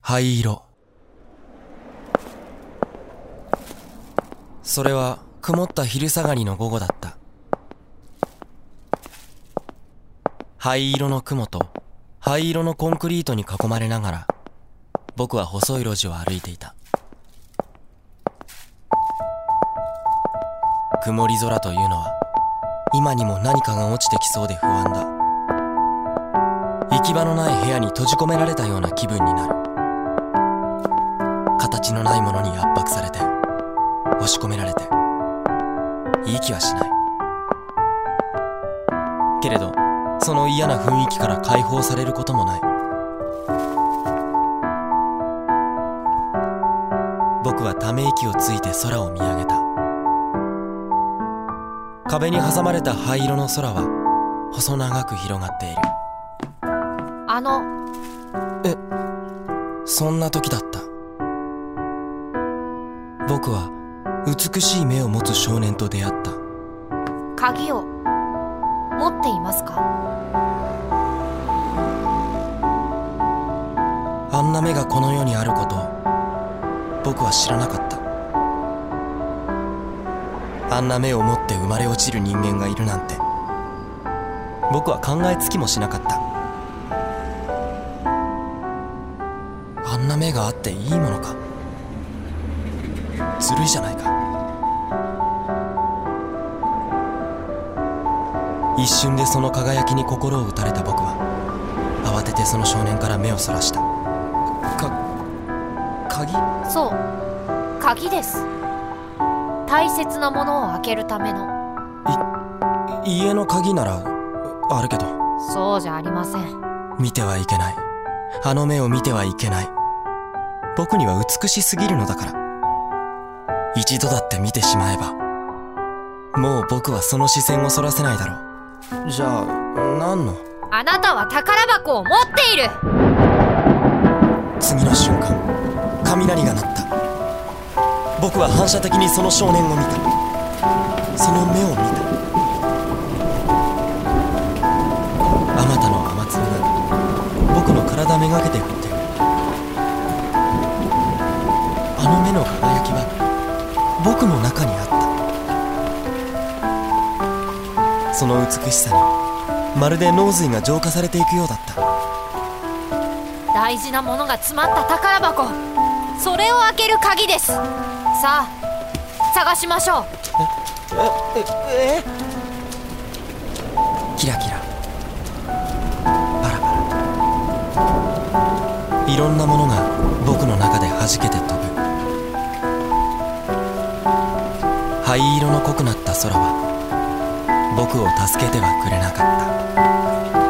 灰色。それは曇った昼下がりの午後だった。灰色の雲と灰色のコンクリートに囲まれながら、僕は細い路地を歩いていた。曇り空というのは今にも何かが落ちてきそうで不安だ。行き場のない部屋に閉じ込められたような気分になる。形のないものに圧迫されて、押し込められて、息はしない。けれどその嫌な雰囲気から解放されることもない。僕はため息をついて空を見上げた。壁に挟まれた灰色の空は細長く広がっている。そんな時だった。僕は美しい目を持つ少年と出会った。 鍵を持っていますか？ あんな目がこの世にあることを僕は知らなかった。あんな目を持って生まれ落ちる人間がいるなんて僕は考えつきもしなかった。あんな目があっていいものか。ずるいじゃないか。一瞬でその輝きに心を打たれた僕は慌ててその少年から目をそらした。鍵？ そう、鍵です。大切なものを開けるための。 家の鍵ならあるけど。 そうじゃありません。 見てはいけない。あの目を見てはいけない。僕には美しすぎるのだから。一度だって見てしまえばもう僕はその視線をそらせないだろう。じゃあ何の？ あなたは宝箱を持っている。 次の瞬間雷が鳴った。僕は反射的にその少年を見た。その目を見た。あまたの雨粒が僕の体めがけて降っている。あの目の輝きは僕の中にあった。その美しさにまるで脳髄が浄化されていくようだった。 大事なものが詰まった宝箱、それを開ける鍵です。さあ探しましょう。 キラキラ、パラパラ、いろんなものが僕の中で弾けて飛ぶ。灰色の濃くなった空は僕を助けてはくれなかった。